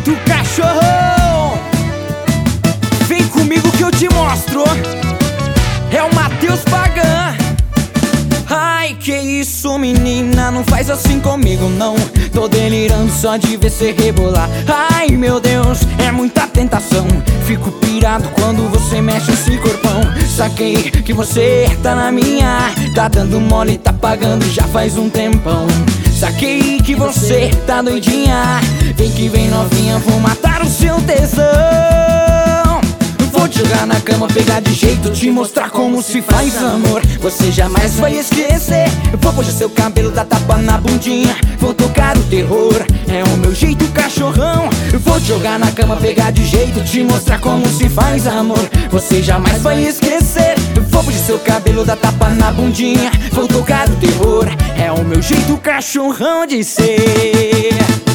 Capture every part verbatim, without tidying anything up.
jeito cachorrão. Vem comigo que eu te mostro. É o Matheus Pagan. Ai, que isso, menina, não faz assim comigo não. Tô delirando só de ver cê rebolar. Ai, meu Deus, é muita tentação. Fico pirado quando você mexe esse corpão. Saquei que você tá na minha, tá dando mole, tá pagando já faz um tempão. Saquei que você tá doidinha. Vem que vem novinha, vou matar o seu tesão. Vou te jogar na cama, pegar de jeito, te mostrar como se faz amor. Você jamais vai esquecer. Vou puxar seu cabelo, dar tapa na bundinha, vou tocar o terror. É o meu jeito cachorrão. Vou te jogar na cama, pegar de jeito, te mostrar como se faz amor. Você jamais vai esquecer. Vou puxar seu cabelo, dar tapa na bundinha, vou tocar o terror. É o meu jeito cachorrão de ser.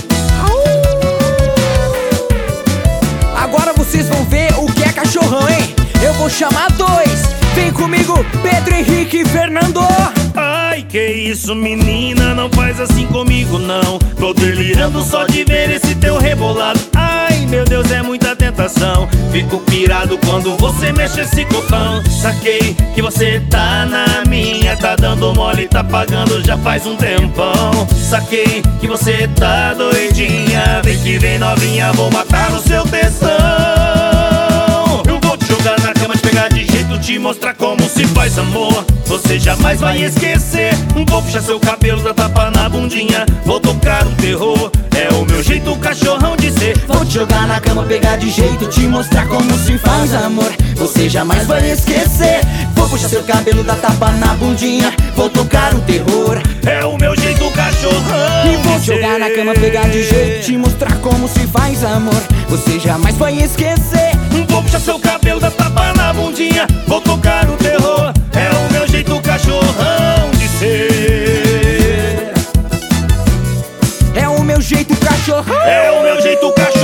Agora vocês vão ver o que é cachorrão, hein? Eu vou chamar dois. Vem comigo, Pedro Henrique e Fernando. Ai, que isso, menina, não faz assim comigo não. Tô delirando só de ver esse teu rebolado. Ai, meu Deus, é muita tentação. Fico pirado quando você mexe esse copão. Saquei que você tá na minha, tá dando mole, tá pagando já faz um tempão. Saquei que você tá doidinha. Vem que vem novinha, vou matar o seu tesão. Eu vou te jogar na cama, te pegar de jeito, te mostrar como se faz amor. Você jamais vai esquecer. Vou puxar seu cabelo, dar tapa na bundinha, vou tocar o terror. É o meu jeito cachorrão de ser. Vou te jogar na cama, pegar de jeito, te mostrar como se faz amor. Você jamais vai esquecer. Vou puxar seu cabelo, dar tapa na bundinha, vou tocar o terror. É o meu jeito cachorrão. E vou te jogar na cama, pegar de jeito, te mostrar como se faz amor. Você jamais vai esquecer. Vou puxar seu cabelo, dar tapa na bundinha, vou tocar o terror. É o meu jeito cachorrão de ser. É o meu jeito cachorrão. É o meu jeito cachorrão.